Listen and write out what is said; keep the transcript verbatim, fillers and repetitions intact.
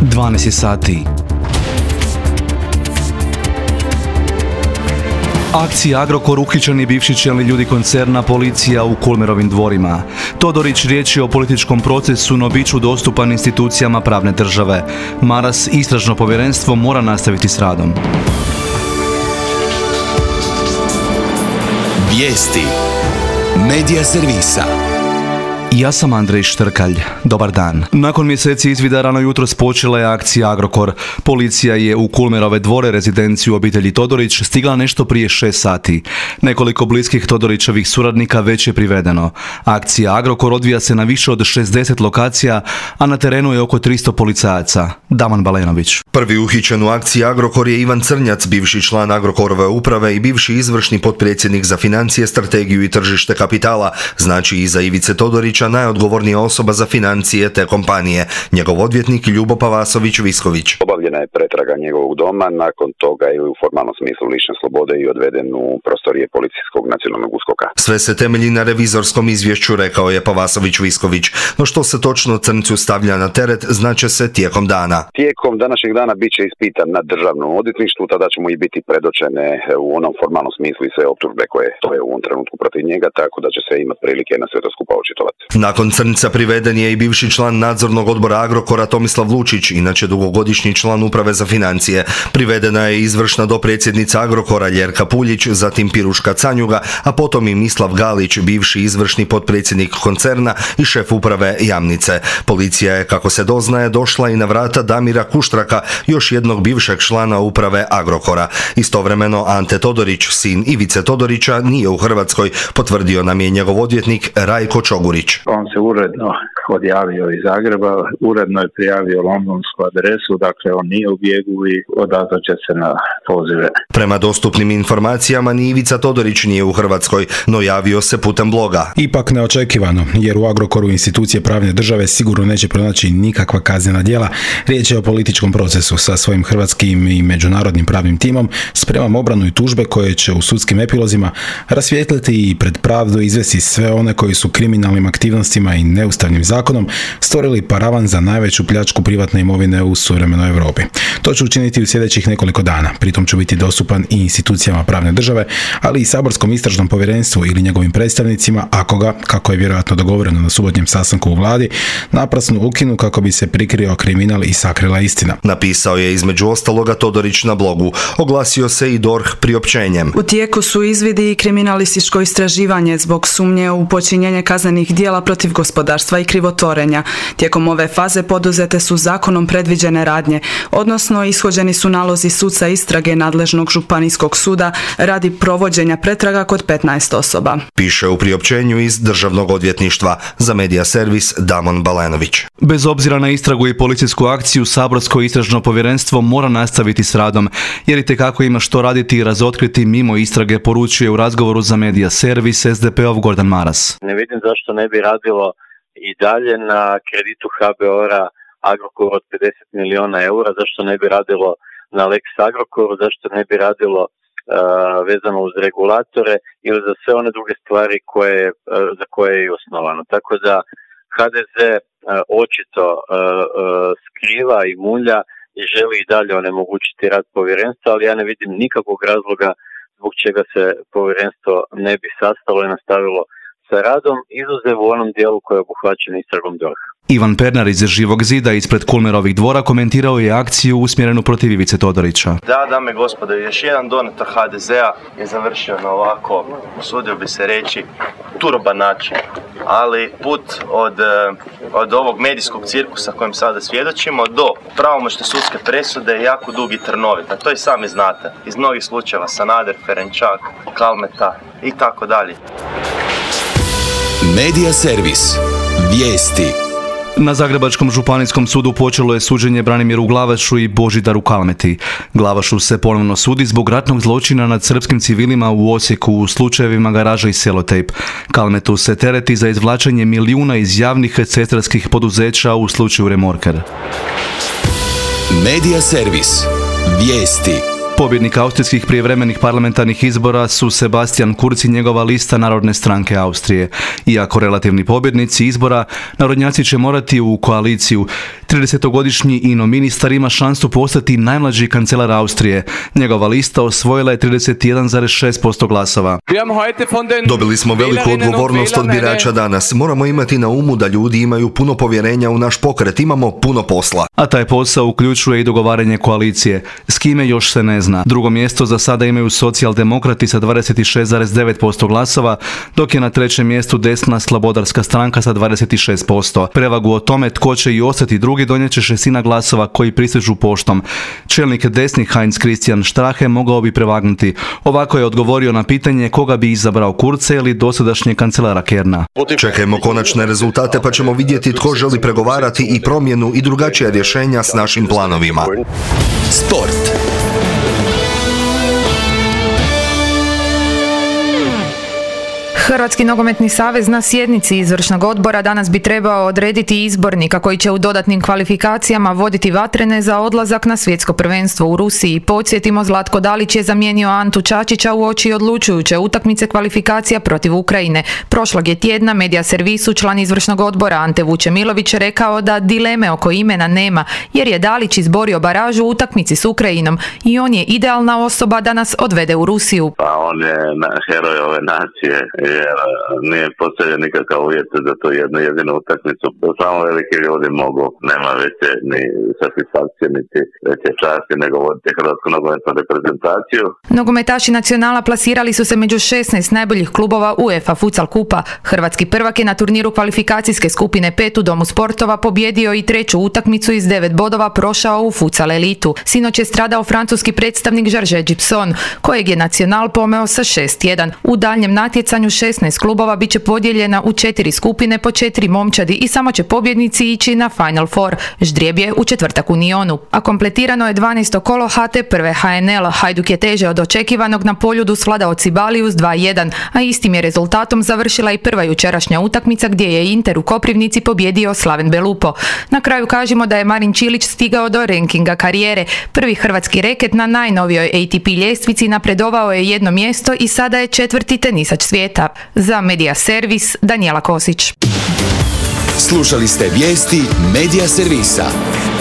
dvanaest sati. Akcija Agrokor, uhićeni bivši čelni ljudi koncerna, policija u Kulmerovim dvorima. Todorić riječi o političkom procesu, no bit ću dostupan institucijama pravne države. Maras, istražno povjerenstvo mora nastaviti s radom. Vijesti Medija servisa. Ja sam Andrej Štrkalj. Dobar dan. Nakon mjeseci izvida rano jutros počela je akcija Agrokor. Policija je u Kulmerove dvore, rezidenciju obitelji Todorić, stigla nešto prije šest sati. Nekoliko bliskih Todorićevih suradnika već je privedeno. Akcija Agrokor odvija se na više od šezdeset lokacija, a na terenu je oko tristo policajaca. Daman Balenović. Prvi uhićen u akciji Agrokor je Ivan Crnjac, bivši član Agrokorove uprave i bivši izvršni potpredsjednik za financije, strategiju i tržište kapitala, znači iza Ivice Todorića najodgovornija osoba za financije te kompanije, njegov odvjetnik Ljubo Pavasović-Visković. Obavljena je pretraga njegovog doma, nakon toga je u formalnom smislu lišne slobode i odveden u prostorije policijskog nacionalnog uskoka. Sve se temelji na revizorskom izvješću, rekao je Pavasović-Visković, no što se točno Crncu stavlja na teret, znaće se tijekom dana. Tijekom današnjeg dana bit će ispitan na državnom odvjetništvu, tada će mu i biti predočene u onom formalnom smislu i sve optužbe koje stoje u ovom trenutku protiv njega, tako da će se imati prilike na sve to skupa očitovati. Nakon Crnca priveden je i bivši član nadzornog odbora Agrokora Tomislav Lučić, inače dugogodišnji član uprave za financije. Privedena je izvršna dopredsjednica Agrokora Ljerka Puljić, zatim Piruška Canjuga, a potom i Mislav Galić, bivši izvršni potpredsjednik koncerna i šef uprave Jamnice. Policija je, kako se doznaje, došla i na vrata Damira Kuštraka, još jednog bivšeg člana uprave Agrokora. Istovremeno Ante Todorić, sin Ivice Todorića, nije u Hrvatskoj, potvrdio nam je njegov odvjetnik Rajko Čogurić. On se uredno odjavio iz Zagreba, uredno je prijavio londonsku adresu, dakle on nije u bijegu i odazvat će se na pozive. Prema dostupnim informacijama ni Ivica Todorić nije u Hrvatskoj, no javio se putem bloga. Ipak neočekivano, jer u Agrokoru institucije pravne države sigurno neće pronaći nikakva kaznena djela. Riječ je o političkom procesu. Sa svojim hrvatskim i međunarodnim pravnim timom spremam obranu i tužbe koje će u sudskim epilozima rasvijetliti i pred pravdu izvesti sve one koji su kriminalnim aktivnostima i neustavnim zakonom stvorili paravan za najveću pljačku privatne imovine u suvremenoj Europi. To ću učiniti u sljedećih nekoliko dana. Pritom ću biti dostupan i institucijama pravne države, ali i saborskom istražnom povjerenstvu ili njegovim predstavnicima, ako ga, kako je vjerojatno dogovoreno na subotnjem sastanku u vladi, naprasno ukinu kako bi se prikrio kriminal i sakrila istina. Napisao je između ostaloga Todorić na blogu. Oglasio se i D O R H priopćenjem. U tijeku su izvidi i kriminalističko istraživanje zbog sumnje u počinjenje kaznenih djela protiv gospodarstva i krivotvorenja. Tijekom ove faze poduzete su zakonom predviđene radnje, odnosno ishođeni su nalozi suca istrage nadležnog županijskog suda radi provođenja pretraga kod petnaest osoba. Piše u priopćenju iz Državnog odvjetništva. Za Medija servis Damon Balenović. Bez obzira na istragu i policijsku akciju, saborsko istražno povjerenstvo mora nastaviti s radom, jer itekako ima što raditi i razotkriti mimo istrage, poručuje u razgovoru za Medija servis S D P-ov Gordan Maras. Ne vidim zašto ne bi radilo i dalje na kreditu H B O R-a Agrokor od pedeset milijuna eura, zašto ne bi radilo na Lex Agrokoru, zašto ne bi radilo uh, vezano uz regulatore ili za sve one druge stvari koje, uh, za koje je i osnovano. Tako da H D Z uh, očito uh, uh, skriva i mulja i želi i dalje onemogućiti rad povjerenstva, ali ja ne vidim nikakvog razloga zbog čega se povjerenstvo ne bi sastalo i nastavilo sa radom, izuzev u onom dijelu koji je obuhvaćen istragom D O R H-a. Ivan Pernar iz Živog zida ispred Kulmerovih dvora komentirao je akciju usmjerenu protiv Ivice Todorića. Da, dame i gospodo, još jedan donator H D Z-a je završio na ovako, usudio bi se reći, turban način. Ali put od, od ovog medijskog cirkusa kojem sada svjedočimo do pravomoćne sudske presude je jako dug i trnovit. A to i sami znate. Iz mnogih slučajeva Sanader, Ferenčak, Kalmeta i tako dalje. Medija servis. Vijesti. Na Zagrebačkom županijskom sudu počelo je suđenje Branimiru Glavašu i Božidaru Kalmeti. Glavašu se ponovno sudi zbog ratnog zločina nad srpskim civilima u Osijeku u slučajevima Garaža i Selotejp. Kalmetu se tereti za izvlačenje milijuna iz javnih cestarskih poduzeća u slučaju Remorker. Medija servis. Vijesti. Pobjednik austrijskih prijevremenih parlamentarnih izbora su Sebastian Kurz i njegova lista Narodne stranke Austrije. Iako relativni pobjednici izbora, narodnjaci će morati u koaliciju, tridesetogodišnji Ino ministar ima šansu postati najmlađi kancelar Austrije. Njegova lista osvojila je trideset jedan zarez šest posto glasova. Dobili smo veliku odgovornost od birača danas. Moramo imati na umu da ljudi imaju puno povjerenja u naš pokret. Imamo puno posla. A taj posao uključuje i dogovaranje koalicije. S kime još se ne zna. Drugo mjesto za sada imaju socijaldemokrati sa dvadeset šest zarez devet posto glasova, dok je na trećem mjestu desna slobodarska stranka sa dvadeset šest posto. Prevagu o tome tko će i ostati drugi donijet će šestina glasova koji pristižu poštom. Čelnik desnih Heinz Christian Strache mogao bi prevagnuti. Ovako je odgovorio na pitanje koga bi izabrao Kurze ili dosadašnje kancelara Kerna. Čekajmo konačne rezultate pa ćemo vidjeti tko želi pregovarati i promjenu i drugačija rješenja s našim planovima. Sport. Hrvatski nogometni savez na sjednici izvršnog odbora danas bi trebao odrediti izbornika koji će u dodatnim kvalifikacijama voditi vatrene za odlazak na svjetsko prvenstvo u Rusiji. Podsjetimo, Zlatko Dalić je zamijenio Antu Čačića u oči odlučujuće utakmice kvalifikacija protiv Ukrajine. Prošlog je tjedna Medija servisu član izvršnog odbora Ante Vučemilović rekao da dileme oko imena nema, jer je Dalić izborio baražu u utakmici s Ukrajinom i on je idealna osoba da nas odvede u Rusiju. Pa on je heroj ove nacije, jer nije postavljen nikakav uvjet za to jednu jedinu utakmicu. Samo veliki ljudi mogu, nema veće ni satisfakcije, niti veće časti nego voditi hrvatsku nogometnu reprezentaciju. Nogometaši Nacionala plasirali su se među šesnaest najboljih klubova UEFA Futsal Kupa. Hrvatski prvak je na turniru kvalifikacijske skupine pet u Domu sportova pobjedio i treću utakmicu iz devet bodova prošao u Futsal elitu. Sinoć je stradao francuski predstavnik Georges Gibson, kojeg je Nacional pomeo sa šest jedan. U daljnjem natjecanju šesnaest klubova bit će podijeljena u četiri skupine po četiri momčadi i samo će pobjednici ići na Final Four. Ždrijeb je u četvrtak u Nionu. A kompletirano je dvanaesto kolo H T prve H N L. Hajduk je teže od očekivanog na Poljudu svladao Cibalius dva jedan, a istim je rezultatom završila i prva jučerašnja utakmica gdje je Inter u Koprivnici pobjedio Slaven Belupo. Na kraju kažemo da je Marin Čilić stigao do rankinga karijere. Prvi hrvatski reket na najnovijoj A T P ljestvici napredovao je jedno mjesto i sada je četvrti tenisač svijeta. Za Medija servis, Danijela Kosić. Slušali ste vijesti Medija servisa.